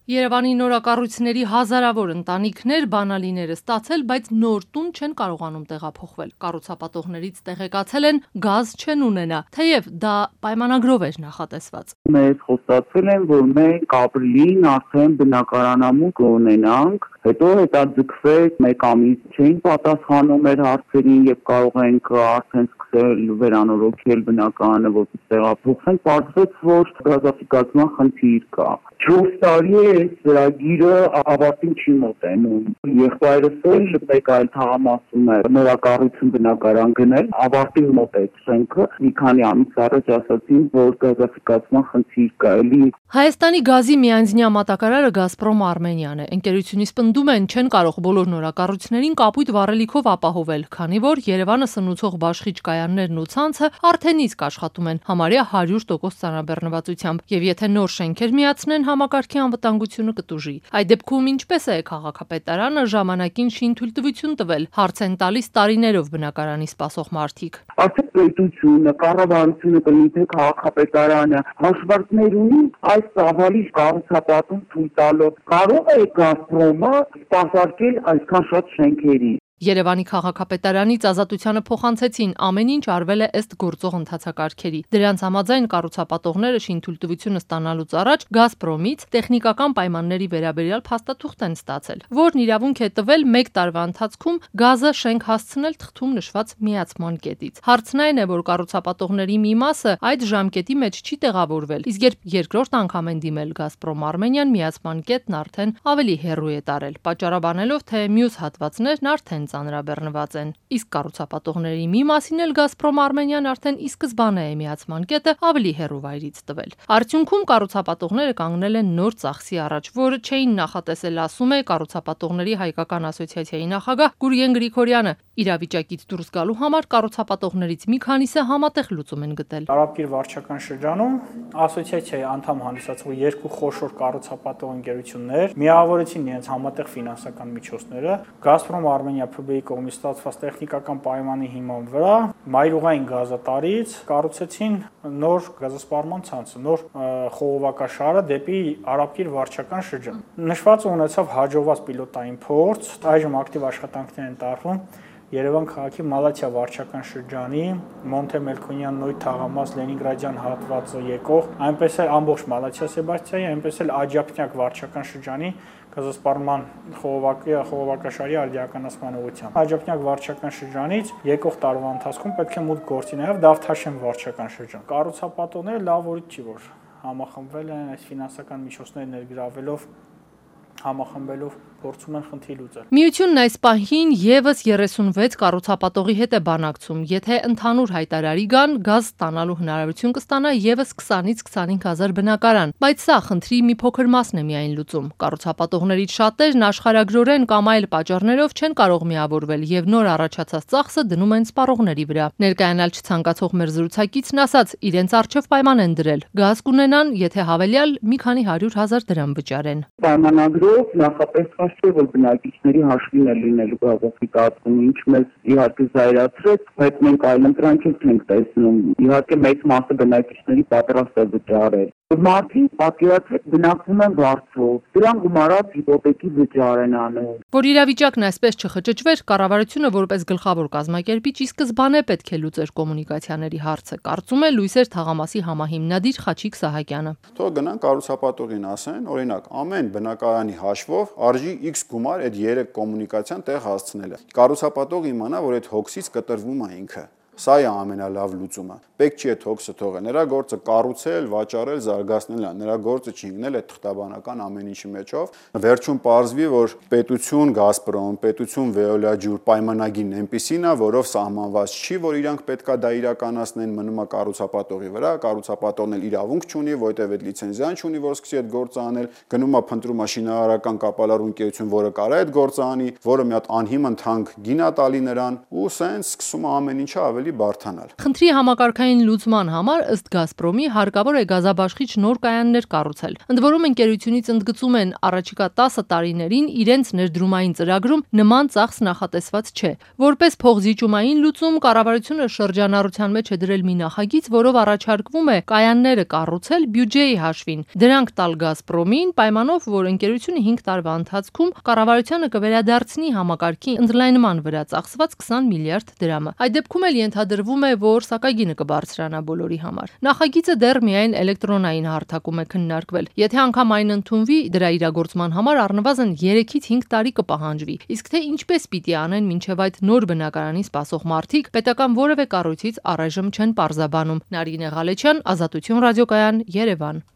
Երևանի նորակառույցների հազարավոր ընտանիքներ բանալիներ ստացել, բայց նոր տուն չեն կարողանում տեղափոխվել։ Կառուցապատողներից տեղեկացել են գազ չեն ունենա, թեև դա պայմանագրով էր նախատեսված։ Մեզ խոստացել են, որ մենք ապրիլին արդեն բնակարանամուկ կունենանք, հետո հետաձգվեց 1 ամիս չէին պատասխանում մեր հարցերին եւ կարող ենք արդեն սկսել վերանորոգել բնակարանը, որպես տեղափոխենք, պարզվեց, որ գազաֆիկացման խնդիր կա։ 4 տարի է այս ծրագիրը ավարտին չի մոտենում։ Եղբայրս էլ մեկ այլ թաղամասում է նորակառույցում բնակարան գնել, ավարտին մոտեցրենք, մի քանի ամիս առաջ ասացին, որ գազաֆիկացման խնդիր կա էլի։ Հայաստանի գազի միանձնյա մատակարարը Գազպրոմ Արմենիան է։ Ընկերությունից պնդում են չեն կարող բոլոր նորակառույցներին կապույտ վառելիքով ապահովել, քանի որ Երևանը սնուցող բաշխիչ կայաններն ու ցանցը արդեն իսկ աշխատում են համարյա 100% ծանրաբեռնվածությամբ, եւ եթե նոր շենքեր միացնեն, համակարգի անվտանգությունը կտուժի։ Այդ դեպքում ինչպես է քաղաքապետարանը ժամանակին շինթույլտվություն տվել, հարց են տալիս տարիներով բնակարանի սպասող մարդիկ։ Արդեն պետությունը, կառավարությունը կլինի թե քաղաքապետարանը հաշվարկներ ունի այս ծավալի կառուցապատում թույլ տալով։ Կարող է Գազպրոմը սպասարկել այսքան շատ շենքերի։ Երևանի քաղաքապետարանից Ազատությանը փոխանցեցին ամեն ինչ արվել է ըստ գործող ընթացակարգերի։ Դրանց համաձայն կառուցապատողները շինթույլտվությունը ստանալուց առաջ Գազպրոմից տեխնիկական պայմանների վերաբերյալ փաստաթուղթ են ստացել, որն իրավունք է տվել 1 տարվա ընթացքում գազը շենք հասցնել թղթում նշված միացման կետից։ Հարցն այն է, որ կառուցապատողների մի մասը այդ ժամկետի մեջ չի տեղավորվել, իսկ երբ երկրորդ անգամ են դիմել Գազպրոմ Արմենիան, միացման կետն արդեն ավելի հեռու է տարել, պատճառաբանելով, թե մյուս հատվածներն արդեն ծանրաբեռնված են։ Իսկ կառուցապատողների մի մասին էլ Գազպրոմ Արմենիան արդեն ի սկզբանե է միացման կետը ավելի հեռու վայրից տվել։ Արդյունքում կառուցապատողները կանգնել են նոր ծախսի առաջ, որը չէին նախատեսել, ասում է կառուցապատողների հայկական ասոցիացիայի նախագահ Գուրգեն Գրիգորյանը։ Իրավիճակից դուրս գալու համար կառուցապատողներից մի քանիսը համատեղ լուծում են գտել։ Արաբկիր վարչական շրջանում ասոցիացիայի անդամ հանդիսացող 2 խոշոր կառուցապատող ընկերություններ միավորեցին իրենց համատեղ ֆինանսական միջոցները Գազպրոմ Արմենիա ՓԲ-ի կողմից ստացված տեխնիկական պայմանի հիման վրա մայրուղային գազատարից կառուցեցին նոր գազասպառման ցանցը, նոր խողովակաշարը դեպի Արաբկիր վարչական շրջան։ Նշվածը ունեցավ հաջողված պիլոտային փորձ, այժմ ակտիվ աշխատանքներ են տարվում Երևան քաղաքի Մալաթիա վարչական շրջանի Մոնթե Մելքոնյան նույն թաղամաս Լենինգրադյան հատվածը եկող, այնպես էլ ամբողջ Մալաթիա Սեբաստիայի, այնպես էլ Աջափնյակ վարչական շրջանի գազասպառման խողովակաշարի արդիականացման ուղղությամբ։ Աջափնյակ վարչական շրջանից եկող տարվա ընթացքում պետք է մուտք գործի նաև Դավթաշեն վարչական շրջան։ Կառուցապատողները լավ օրից չի, որ համախմբվել են այս ֆինանսական միջոցները ներգրավելով համախմբելով փորձում են խնդիր լուծել։ Միությունն այս պահին եւս 36 կառուցապատողի հետ է բանակցում։ Եթե ընդհանուր հայտարարի գան, գազ ստանալու հնարավորություն կստանա եւս 20-ից 25,000 բնակարան, բայց սա խնդրի մի փոքր մասն է միայն լուծում։ Կառուցապատողներից շատերն աշխարհագրորեն կամ այլ պատճառներով չեն կարող միավորվել եւ նոր առաջացած ծախսը դնում են սպառողների վրա։ Ներկայանալ չցանկացող մեր զրուցակիցն ասաց, իրենց արժեվ պայման են դրել։ Գազ կունենան, եթե հավելյալ մի քանի 100,000 դրամ վճարեն։ Պայմանագրով նախապես չէ, որ բնակիչների հաշվին է լինելու գազաֆիկացումը, ինչ մեզ իհարկե զայրացրեց, բայց մենք այլընտրանքեր չենք տեսնում։ Իհարկե մեծ մասը բնակիչների պատրաստ է վճարել։ Մարդիկ պատկերացրեք բնակվում են վարձով, դրան գումարած հիպոթեկի վճար են անում։ Որ իրավիճակն այսպես չխճճվեր, կառավարությունը որպես գլխավոր կազմակերպիչ ի սկզբանե պետք է լուծեր կոմունիկացիաների հարցը, կարծում է Լույսեր թաղամասի համահիմնադիր Խաչիկ Սահակյանը։ Թող գնան կառուցապատողին ասեն, օրինակ, ամեն բնակարանի հաշվով արժի X գումար այդ 3 կոմունիկացիան տեղ հասցնելը։ Կառուցապատողը իմանա, որ այդ հոգսից կտրվում է ինքը։ Սա է ամենալավ լուծումը։ Պետք չի այդ հոգսը թողել։ Նրա գործը կառուցել, վաճառել, զարգացնել է։ Նրա գործը չընկնել այդ թղթաբանական ամեն ինչի մեջով։ Վերջում պարզվի, որ պետություն Գազպրոմ, պետություն Veolia ջուր պայմանագիրն այնպիսին է, որով սահմանված չի, որ իրանք պետքա դա իրականացնեն, մնում է կառուցապատողի վրա, կառուցապատողն էլ իրավունք չունի, որովհետև այդ լիցենզիան չունի, որ սկսի այդ գործը անել, գնում է փնտրում շինարարական կապալառու ընկերություն, որը կարա այդ գործը անի, որը մի հատ անհիմն թանկ գինա տալի նրան, ու սենց սկսում է ամեն ինչը ավելի ավելի բարդանալ։ Խնդրի համակարգային լուծման համար ըստ Գազպրոմի հարկավոր է գազաբաշխիչ նոր կայաններ կառուցել։ Ընդ որում ընկերությունից ընդգծում են առաջիկա 10 տարիներին իրենց ներդրումային ծրագրում նման ծախս նախատեսված չէ։ Որպես փոխզիջումային լուծում կառավարությունը շրջանառության մեջ է դրել մի նախագիծ, որով առաջարկվում է կայանները կառուցել բյուջեի հաշվին, դրանք տալ Գազպրոմին պայմանով, որ ընկերությունը 5 տարվա ընթացքում կառավարությանը կվերադարձնի համակարգի ընդլայնման վրա ծախսված 20 միլիարդ դրամը։ Այդ դեպքում էլ ենթադրվում է, որ սակագինը կբարձրանա բոլորի համար։ Նախագիծը դեռ միայն էլեկտրոնային հարթակում է քննարկվել։ Եթե անգամ այն ընդունվի, դրա իրագործման համար առնվազն 3-ից 5 տարի կպահանջվի։ Իսկ թե ինչպես պիտի անեն մինչև այդ նոր բնակարանի սպասող մարդիկ, պետական որևէ կառույցից առայժմ չեն պարզաբանում։ Նարինե Ղալեչյան, Ազատություն ռադիոկայան, Երևան։